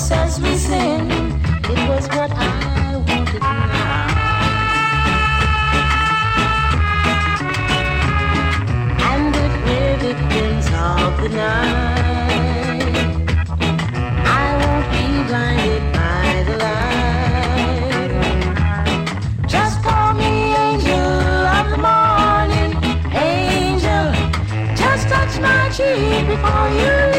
just as we sing. It was what I wanted now. And the visions of the night, I won't be blinded by the light. Just call me angel of the morning, angel. Just touch my cheek before you